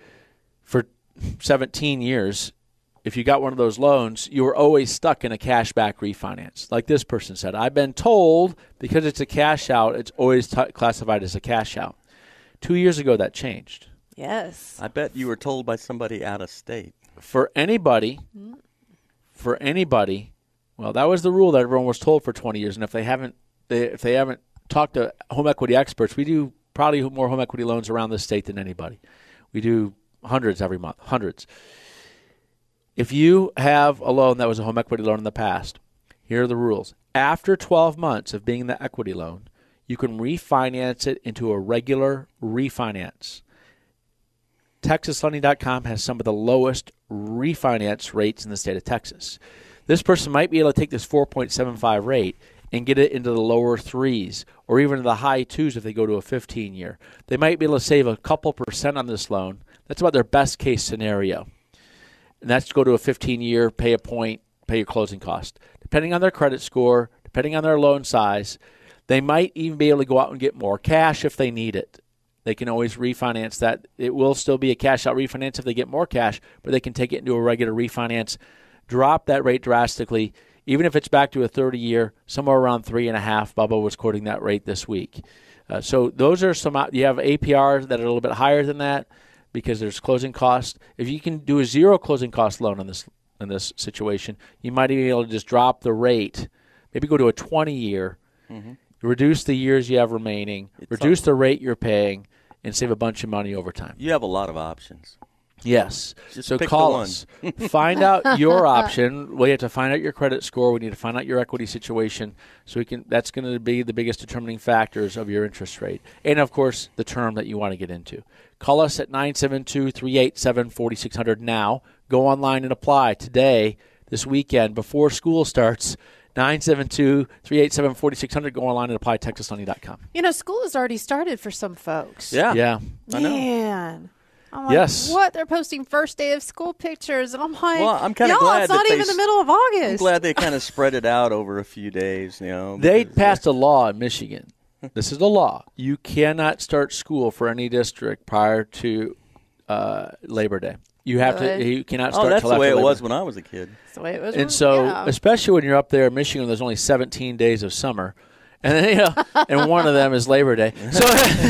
S3: for seventeen years, if you got one of those loans, you were always stuck in a cashback refinance. Like this person said, I've been told because it's a cash out, it's always t- classified as a cash out. Two years ago, that changed.
S4: Yes.
S5: I bet you were told by somebody out of state.
S3: For anybody, for anybody, well, that was the rule that everyone was told for twenty years. And if they haven't, they, if they haven't talked to home equity experts, we do probably more home equity loans around the state than anybody. We do hundreds every month, hundreds. If you have a loan that was a home equity loan in the past, here are the rules. After twelve months of being the equity loan, you can refinance it into a regular refinance. Texas Lending dot com has some of the lowest refinance rates in the state of Texas. This person might be able to take this four point seven five rate and get it into the lower threes or even the high twos if they go to a fifteen year. They might be able to save a couple percent on this loan. That's about their best case scenario. and that's to go to a fifteen-year, pay a point, pay your closing cost. Depending on their credit score, depending on their loan size, they might even be able to go out and get more cash if they need it. They can always refinance that. It will still be a cash-out refinance if they get more cash, but they can take it into a regular refinance, drop that rate drastically, even if it's back to a thirty-year, somewhere around three and a half. Bubba was quoting that rate this week. Uh, so those are some. You have A P Rs that are a little bit higher than that because there's closing costs. If you can do a zero closing cost loan in this in this situation, you might be able to just drop the rate, maybe go to a twenty-year, mm-hmm. reduce the years you have remaining, it's reduce awesome. the rate you're paying, and save a bunch of money over time.
S5: You have a lot of options.
S3: Yes.
S5: Just
S3: so
S5: pick
S3: call
S5: the one.
S3: us. Find out your option. We have to find out your credit score. We need to find out your equity situation. So we can. That's going to be the biggest determining factors of your interest rate. And, of course, the term that you want to get into. Call us at nine seven two, three eight seven, four six zero zero now. Go online and apply today, this weekend, before school starts. nine seven two, three eight seven, four six zero zero. Go online and apply at texas lending dot com.
S4: You know, school has already started for some folks.
S5: Yeah.
S3: Yeah.
S5: I know.
S4: Man. I'm like,
S3: yes.
S4: What? They're posting first day of school pictures. And I'm like,
S5: well, I'm kind of
S4: y'all,
S5: glad
S4: it's not
S5: that
S4: even
S5: they,
S4: the middle of August.
S5: I'm glad they kind of spread it out over a few days. You know,
S3: They
S5: because,
S3: passed a law in Michigan. This is the law. You cannot start school for any district prior to uh, Labor Day. You have
S4: Good.
S3: to. You cannot start.
S5: Oh, that's
S3: till
S5: the way
S3: after
S5: it
S3: Labor.
S5: was when I was a kid.
S4: That's the way it was.
S3: And so,
S4: yeah.
S3: especially when you're up there in Michigan, there's only seventeen days of summer, and then, you know, and one of them is Labor Day. So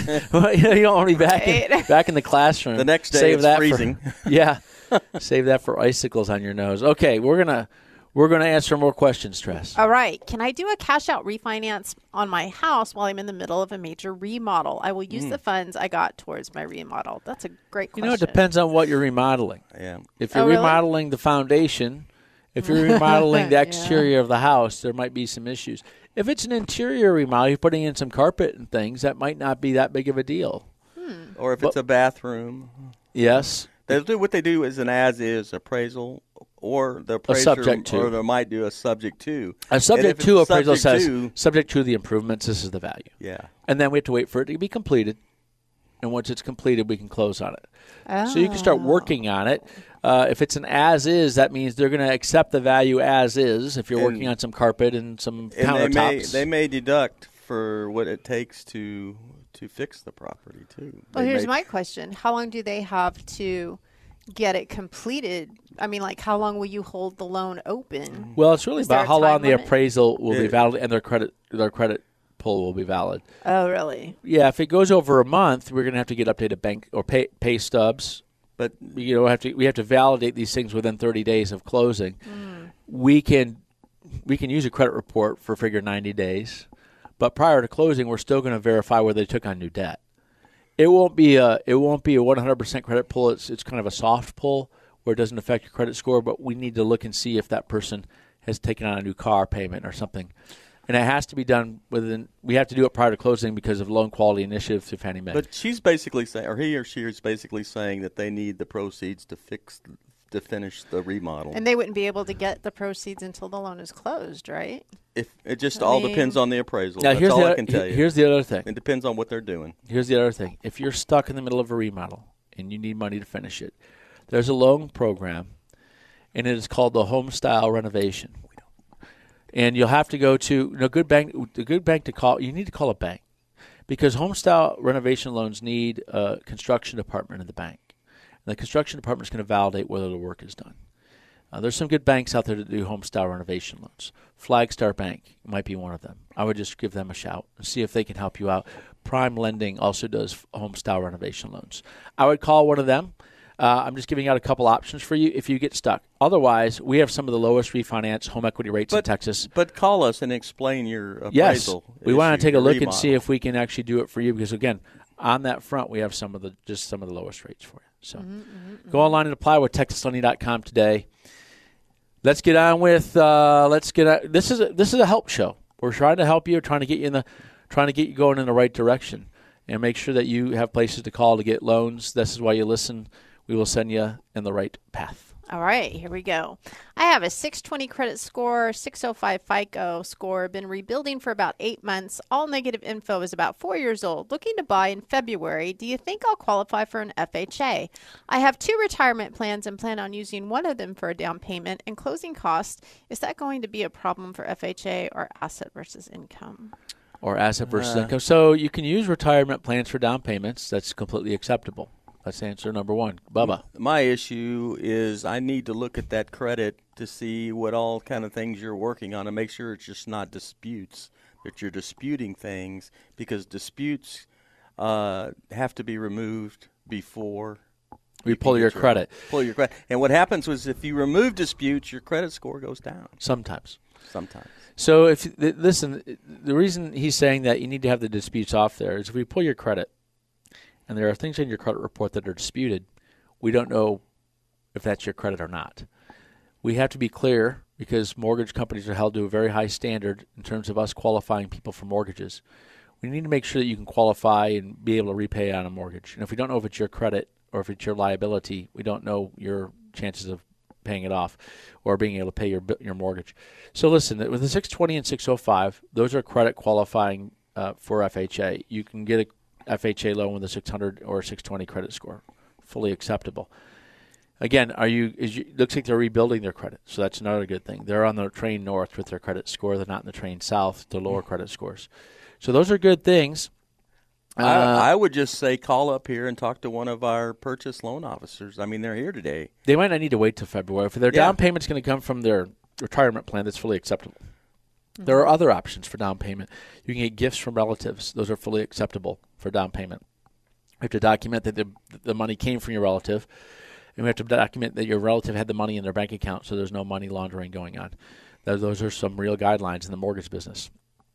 S3: you know, you don't want to be back in,
S4: Right.
S3: back in the classroom.
S5: The next day
S3: Save
S5: it's
S3: that
S5: freezing.
S3: For, yeah, save that for icicles on your nose. Okay, we're gonna we're gonna answer more questions, Tress.
S4: All right. Can I do a cash out refinance on my house while I'm in the middle of a major remodel? I will use
S5: Mm.
S4: the funds I got towards my remodel. That's a great
S3: You
S4: question.
S3: know, it depends on what you're remodeling.
S5: Yeah.
S3: If you're
S4: Oh, really?
S3: remodeling the foundation, if you're remodeling the
S4: Yeah.
S3: exterior of the house, there might be some issues. If it's an interior remodel, you're putting in some carpet and things, that might not be that big of a deal.
S5: Or if
S3: Well-
S5: it's a bathroom.
S3: Yes.
S5: They do what they do is an as-is appraisal, or the appraiser,
S3: subject to.
S5: or they might do a subject to.
S3: A
S5: And
S3: subject
S5: if
S3: to
S5: it's
S3: appraisal
S5: subject
S3: says,
S5: to-
S3: subject to the improvements, this is the value.
S5: Yeah.
S3: And then we have to wait for it to be completed. And once it's completed, we can close on it. So you can start working on it. Uh, if it's an as-is, that means they're going to accept the value as is if you're
S5: And-
S3: working on some carpet and some
S5: And they may
S3: countertops.
S5: they may deduct for what it takes to to fix the property too.
S4: Well,
S5: They
S4: here's
S5: may-
S4: my question. How long do they have to get it completed? I mean, like, how long will you hold the loan open?
S3: Well, it's really
S4: Is there
S3: about
S4: a
S3: how long
S4: time
S3: the
S4: limit?
S3: appraisal will be
S5: Yeah.
S3: valid and their credit their credit pull will be valid.
S4: Oh, really?
S3: Yeah, if it goes over a month, we're going to have to get updated bank or pay pay stubs.
S5: But
S3: You know, have to we have to validate these things within thirty days of closing. We can we can use a credit report for figure ninety days, but prior to closing, we're still going to verify whether they took on new debt. It won't be a it won't be a one hundred percent credit pull. It's it's kind of a soft pull where it doesn't affect your credit score, but we need to look and see if that person has taken on a new car payment or something. And it has to be done within. We have to do it prior to closing because of loan quality initiative through Fannie Mae.
S5: but she's basically saying, or he or she is basically saying that they need the proceeds to fix to finish the remodel.
S4: And they wouldn't be able to get the proceeds until the loan is closed, right?
S5: If it just
S4: I
S5: all
S4: mean-
S5: depends on the appraisal.
S3: now
S5: That's
S3: here's
S5: all
S3: the
S5: I
S3: other,
S5: can tell you.
S3: here's the other thing.
S5: It depends on what they're doing.
S3: Here's the other thing. If you're stuck in the middle of a remodel and you need money to finish it, there's a loan program, and it is called the Home Style Renovation. And you'll have to go to a good bank. The good bank to call. You need to call a bank because Home Style Renovation loans need a construction department in the bank. And the construction department is going to validate whether the work is done. Uh, there's some good banks out there that do home style renovation loans. Flagstar Bank might be one of them. I would just give them a shout and see if they can help you out. Prime Lending also does home style renovation loans. I would call one of them. Uh, I'm just giving out a couple options for you if you get stuck. Otherwise, we have some of the lowest refinance home equity rates in
S5: But
S3: Texas.
S5: But call us and explain your
S3: Yes,
S5: appraisal.
S3: we want
S5: issue,
S3: to take a
S5: your
S3: look and
S5: remodel.
S3: see if we can actually do it for you because, again, on that front, we have some of the just some of the lowest rates for you. So
S4: Mm-hmm,
S3: go online and apply with texas lending dot com today. Let's get on with uh, let's get on, this is a, this is a help show. We're trying to help you, trying to get you in the trying to get you going in the right direction, and make sure that you have places to call to get loans. This is why you listen. We will send you in the right path.
S4: All right, here we go. I have a six twenty credit score, six oh five FICO score, been rebuilding for about eight months. All negative info is about four years old. Looking to buy in February. Do you think I'll qualify for an F H A? I have two retirement plans and plan on using one of them for a down payment and closing costs. Is that going to be a problem for F H A or asset versus income?
S3: Or asset versus
S5: Uh.
S3: income. So you can use retirement plans for down payments. That's completely acceptable. That's answer number one. Bubba.
S5: My issue is I need to look at that credit to see what all kind of things you're working on and make sure it's just not disputes, that you're disputing things, because disputes uh, have to be removed before
S3: We
S5: you
S3: pull
S5: can
S3: your
S5: get
S3: credit.
S5: Pull your credit. And what happens was if you remove disputes, your credit score goes down
S3: Sometimes.
S5: sometimes.
S3: So if th- listen, the reason he's saying that you need to have the disputes off there is if we pull your credit and there are things in your credit report that are disputed, we don't know if that's your credit or not. We have to be clear because mortgage companies are held to a very high standard in terms of us qualifying people for mortgages. We need to make sure that you can qualify and be able to repay on a mortgage. And if we don't know if it's your credit or if it's your liability, we don't know your chances of paying it off or being able to pay your your mortgage. So listen, with the six twenty and six oh five, those are credit qualifying uh, for F H A. You can get a F H A loan with a six hundred or six twenty credit score, fully acceptable. Again, are you? Is you, looks like they're rebuilding their credit, so that's another good thing. They're on the train north with their credit score. They're not in the train south to lower credit scores. So those are good things. Uh,
S5: I, I would just say call up here and talk to one of our purchase loan officers. I mean, they're here today.
S3: They might not need to wait till February. If their
S5: Yeah.
S3: down payment's going to come from their retirement plan, that's fully acceptable. Mm-hmm. There are other options for down payment. You can get gifts from relatives. Those are fully acceptable for down payment. You have to document that the, the money came from your relative, and we have to document that your relative had the money in their bank account, so there's no money laundering going on. Those are some real guidelines in the mortgage business.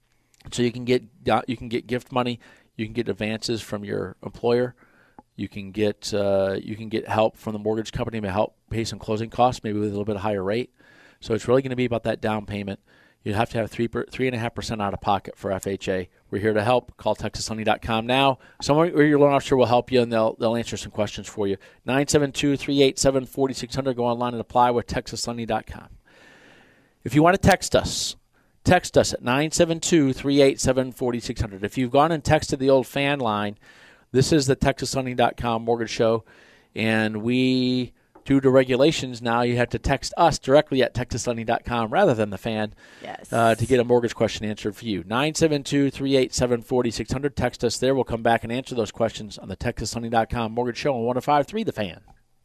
S3: So you can get you can get gift money, you can get advances from your employer, you can get uh, you can get help from the mortgage company to help pay some closing costs, maybe with a little bit higher rate. So it's really going to be about that down payment. You have to have three per, three and a half percent out of pocket for F H A. We're here to help. Call Texas Lending dot com now. Someone or your loan officer will help you, and they'll they'll answer some questions for you. nine seven two, three eight seven, four six zero zero. Go online and apply with Texas Lending dot com. If you want to text us, text us at nine seven two, three eight seven, four six zero zero. If you've gone and texted the old fan line, this is the Texas Lending dot com mortgage show, and we, due to regulations now, you have to text us directly at Texas Lending dot com rather than the fan
S4: Yes.
S3: uh, to get a mortgage question answered for you. nine seven two, three eight seven, four six zero zero. Text us there. We'll come back and answer those questions on the Texas Lending dot com mortgage show on one oh five point three The Fan.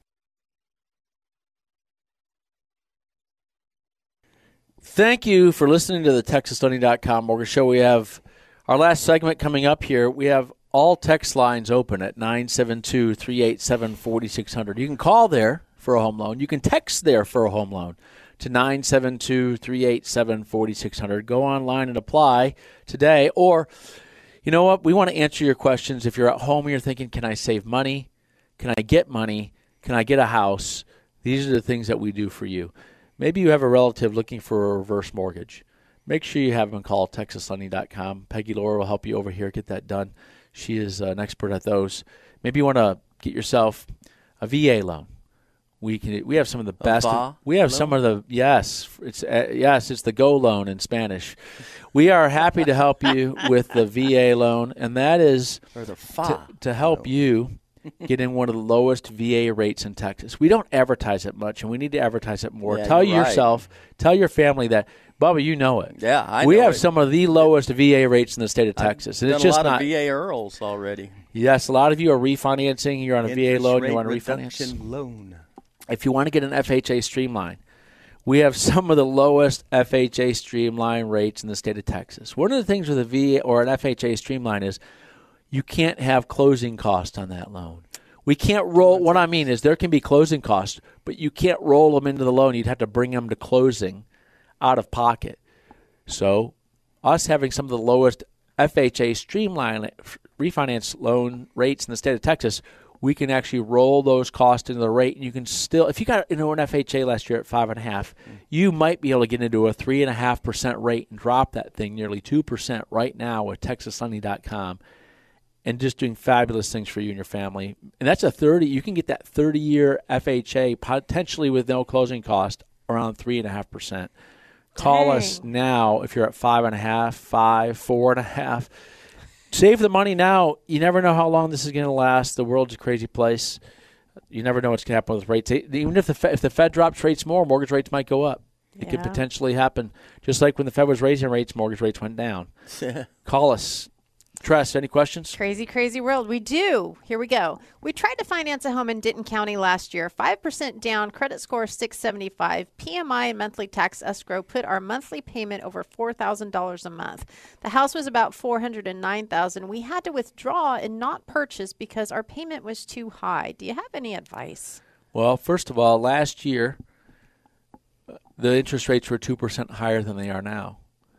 S3: Thank you for listening to the Texas Lending dot com mortgage show. We have our last segment coming up here. We have all text lines open at nine seven two, three eight seven, four six zero zero. You can call there for a home loan. You can text there for a home loan to nine seven two, three eight seven, four six zero zero. Go online and apply today. Or, you know what? We want to answer your questions. If you're at home and you're thinking, can I save money? Can I get money? Can I get a house? These are the things that we do for you. Maybe you have a relative looking for a reverse mortgage. Make sure you have them call Texas Lending dot com. Peggy Laura will help you over here get that done. She is an expert at those. Maybe you want to get yourself a V A loan. We can. We have some of the best.
S5: V A
S3: We have
S5: loan?
S3: some of the yes. It's uh, yes. It's the Go loan in Spanish. We are happy to help you with the V A loan, and that is
S5: Or the
S3: to,
S5: Fa.
S3: to help you get in one of the lowest V A rates in Texas. We don't advertise it much, and we need to advertise it more.
S5: Yeah,
S3: tell
S5: you're right.
S3: yourself, tell your family that, Bubba, you know it.
S5: Yeah, I
S3: we
S5: know
S3: have
S5: it.
S3: some of the lowest V A rates in the state of Texas, and
S5: Done
S3: it's just
S5: a lot
S3: not.
S5: of V A Earls already.
S3: Yes, a lot of you are refinancing. You're on a V A
S5: Interest
S3: loan.
S5: rate
S3: You want to
S5: reduction
S3: refinance.
S5: loan.
S3: If you want to get an F H A Streamline, we have some of the lowest F H A Streamline rates in the state of Texas. One of the things with a V A or an F H A Streamline is you can't have closing costs on that loan. We can't roll. What I mean is there can be closing costs, but you can't roll them into the loan. You'd have to bring them to closing out of pocket. So us having some of the lowest F H A Streamline refinance loan rates in the state of Texas, we can actually roll those costs into the rate, and you can still, if you got into an F H A last year at five and a half, you might be able to get into a three and a half percent rate and drop that thing nearly two percent right now with Texas Lending dot com. and just doing fabulous things for you and your family. And that's a thirty. You can get that thirty-year F H A potentially with no closing cost around three and a half percent. Call
S4: Dang.
S3: us now if you're at five and a half, five, four and a half. Save the money now. You never know how long this is going to last. The world's a crazy place. You never know what's going to happen with rates. Even if the Fed, if the Fed drops rates more, mortgage rates might go up. It could
S4: Yeah.
S3: potentially happen. Just like when the Fed was raising rates, mortgage rates went down. Call us. Tress, any questions?
S4: Crazy, crazy world. We do. Here we go. We tried to finance a home in Denton County last year. five percent down, credit score six seventy-five. P M I and monthly tax escrow put our monthly payment over four thousand dollars a month. The house was about four hundred nine thousand dollars. We had to withdraw and not purchase because our payment was too high. Do you have any advice?
S3: Well, first of all, last year, the interest rates were two percent higher than they are now.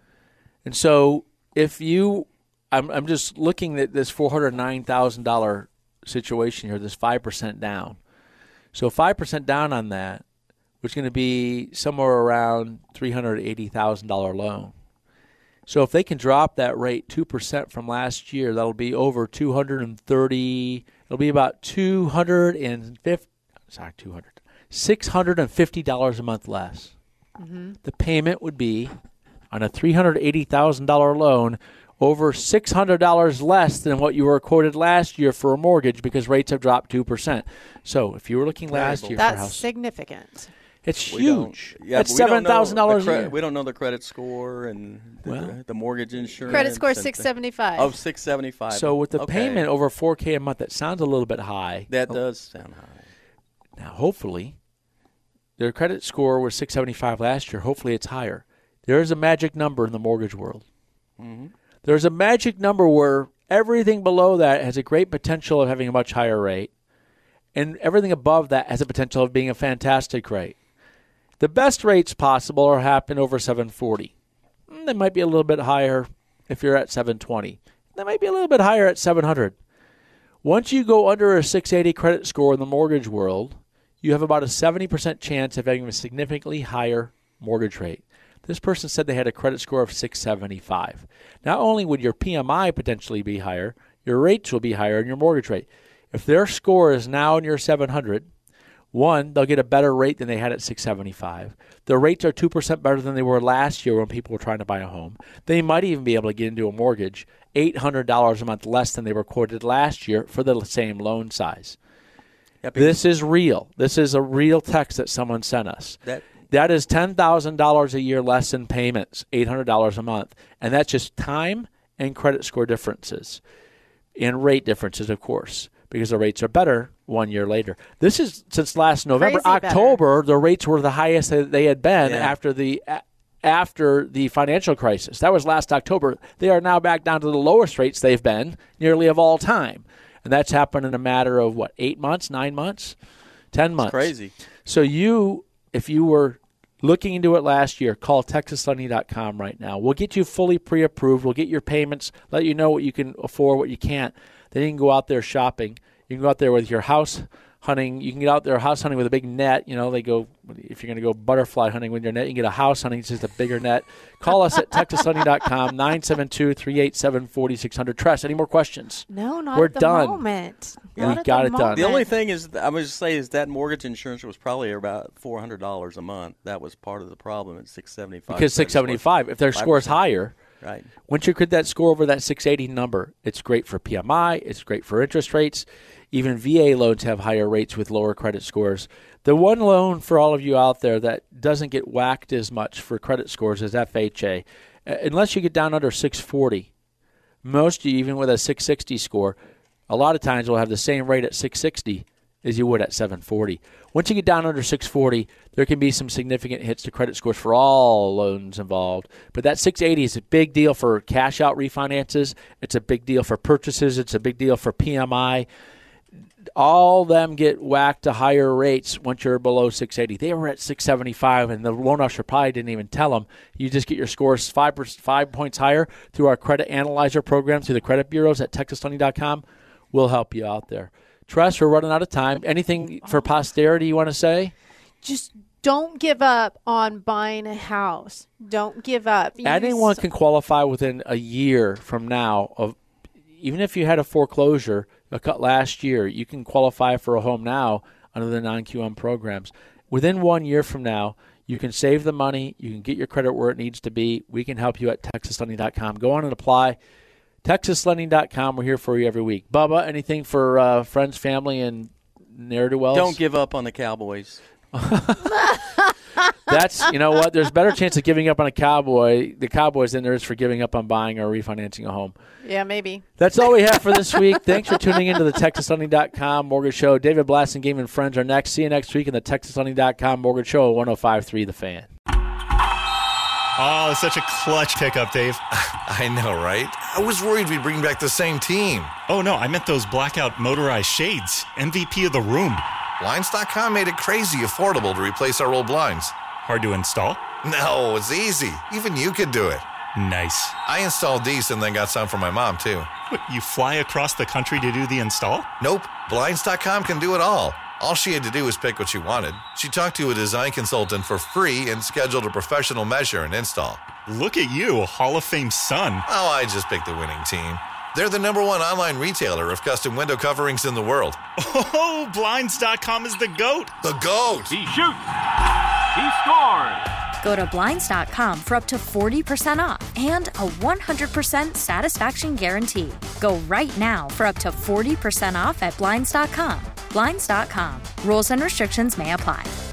S3: And so if you, I'm, I'm just looking at this four hundred nine thousand dollars situation here, this five percent down. So five percent down on that, which is going to be somewhere around three hundred eighty thousand dollars loan. So if they can drop that rate two percent from last year, that'll be over two hundred thirty, it'll be about two hundred fifty, sorry, two hundred, six hundred fifty dollars a month less. Mm-hmm. The payment would be on a three hundred eighty thousand dollars loan over six hundred dollars less than what you were quoted last year for a mortgage because rates have dropped two percent. So if you were looking last year for a
S4: That's
S3: house,
S4: significant.
S3: it's
S5: We don't-
S3: huge.
S5: Yeah,
S3: That's
S5: but we don't
S3: seven thousand dollars
S5: know
S3: a
S5: the
S3: year.
S5: cre- We don't know the credit score and the,
S3: Well.
S5: the mortgage insurance.
S4: Credit score
S5: and
S4: six
S5: the-
S4: seventy-five.
S5: Oh, six seventy-five.
S3: So with the
S5: Okay.
S3: payment over four K a month, that sounds a little bit high.
S5: That does sound high.
S3: Now, hopefully, their credit score was six seventy-five last year. Hopefully, it's higher. There is a magic number in the mortgage world.
S5: Mm-hmm.
S3: There's a magic number where everything below that has a great potential of having a much higher rate, and everything above that has a potential of being a fantastic rate. The best rates possible are happen over seven forty. They might be a little bit higher if you're at seven twenty. They might be a little bit higher at seven hundred. Once you go under a six eighty credit score in the mortgage world, you have about a seventy percent chance of having a significantly higher mortgage rate. This person said they had a credit score of six seventy-five. Not only would your P M I potentially be higher, your rates will be higher in your mortgage rate. If their score is now near seven hundred, one, they'll get a better rate than they had at six seventy-five. Their rates are two percent better than they were last year when people were trying to buy a home. They might even be able to get into a mortgage eight hundred dollars a month less than they were quoted last year for the same loan size.
S5: Yeah, because
S3: This is real. This is a real text that someone sent us.
S5: that
S3: That is ten thousand dollars a year less in payments, eight hundred dollars a month. And that's just time and credit score differences and rate differences, of course, because the rates are better one year later. This is since last November.
S4: Crazy better.
S3: October, the rates were the highest that they had been
S5: Yeah.
S3: after the a- after the financial crisis. That was last October. They are now back down to the lowest rates they've been nearly of all time. And that's happened in a matter of, what, eight months, nine months, ten months.
S5: crazy.
S3: So you, if you were looking into it last year, call texas lending dot com right now. We'll get you fully pre-approved. We'll get your payments, let you know what you can afford, what you can't. Then you can go out there shopping. You can go out there with your house hunting. You can get out there house hunting with a big net. You know, they go, if you're going to go butterfly hunting with your net, you can get a house hunting. It's just a bigger net. Call us at texas lending dot com, nine seven two, three eight seven, four six zero zero. Tress, any more questions?
S4: No, not
S3: We're
S4: at the
S3: done.
S4: moment.
S3: Yeah.
S4: Not
S3: We
S4: at
S3: got
S4: the
S3: it done.
S4: moment.
S5: The only thing is, I would just say, is that mortgage insurance was probably about four hundred dollars a month. That was part of the problem at six seventy-five.
S3: Because six seventy-five, if their score is higher,
S5: Right.
S3: once you get that score over that six eighty number, it's great for P M I, it's great for interest rates. Even V A loans have higher rates with lower credit scores. The one loan for all of you out there that doesn't get whacked as much for credit scores is F H A. Uh, Unless you get down under six forty, most, even with a six sixty score, a lot of times will have the same rate at six sixty as you would at seven forty. Once you get down under six forty, there can be some significant hits to credit scores for all loans involved. But that six eighty is a big deal for cash out refinances. It's a big deal for purchases. It's a big deal for P M I. All them get whacked to higher rates once you're below six eighty. They were at six seventy-five, and the loan officer probably didn't even tell them. You just get your scores five, five points higher through our credit analyzer program, through the credit bureaus at texas lending dot com. We'll help you out there. Tress, we're running out of time. Anything for posterity you want to say?
S4: Just don't give up on buying a house. Don't give up. You
S3: Anyone
S4: s-
S3: can qualify within a year from now of even if you had a foreclosure a cut last year, you can qualify for a home now under the non-Q M programs. Within one year from now, you can save the money. You can get your credit where it needs to be. We can help you at texas lending dot com. Go on and apply. texas lending dot com. We're here for you every week. Bubba, anything for uh, friends, family, and ne'er-do-wells?
S5: Don't give up on the Cowboys.
S3: That's, you know what, there's a better chance of giving up on a Cowboy, the Cowboys, than there is for giving up on buying or refinancing a home.
S4: Yeah, maybe.
S3: That's all we have for this week. Thanks for tuning into the texas lending dot com Mortgage Show. David Blasingame and friends are next. See you next week in the texas lending dot com Mortgage Show at one oh five point three The Fan.
S6: Oh, it's such a clutch pickup, Dave.
S7: I know, right? I was worried we'd bring back the same team.
S6: Oh, no, I meant those blackout motorized shades. M V P of the room.
S7: Blinds dot com made it crazy affordable to replace our old blinds.
S6: Hard to install?
S7: No, it's easy. Even you could do it.
S6: Nice.
S7: I installed these and then got some for my mom, too.
S6: What, you fly across the country to do the install?
S7: Nope. Blinds dot com can do it all. All she had to do was pick what she wanted. She talked to a design consultant for free and scheduled a professional measure and install.
S6: Look at you, Hall of Fame son.
S7: Oh, I just picked the winning team. They're the number one online retailer of custom window coverings in the world.
S6: Oh, Blinds dot com is the GOAT.
S7: The GOAT!
S8: He shoots. He scores.
S9: Go to Blinds dot com for up to forty percent off and a one hundred percent satisfaction guarantee. Go right now for up to forty percent off at Blinds dot com. Blinds dot com. Rules and restrictions may apply.